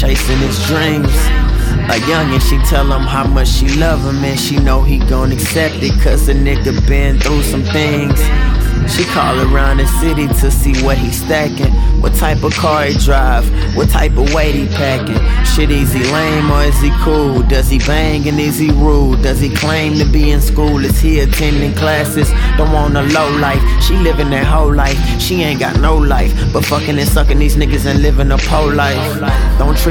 chasing his dreams. A youngin', she tell him how much she love him, and she know he gon' accept it, cause a nigga been through some things. She call around the city to see what he stacking, what type of car he drive, what type of weight he packing. Shit, is he lame or is he cool? Does he bang and is he rude? Does he claim to be in school? Is he attending classes? Don't want a low life, she living that whole life. She ain't got no life, but fucking and sucking these niggas and living a pole life. Don't treat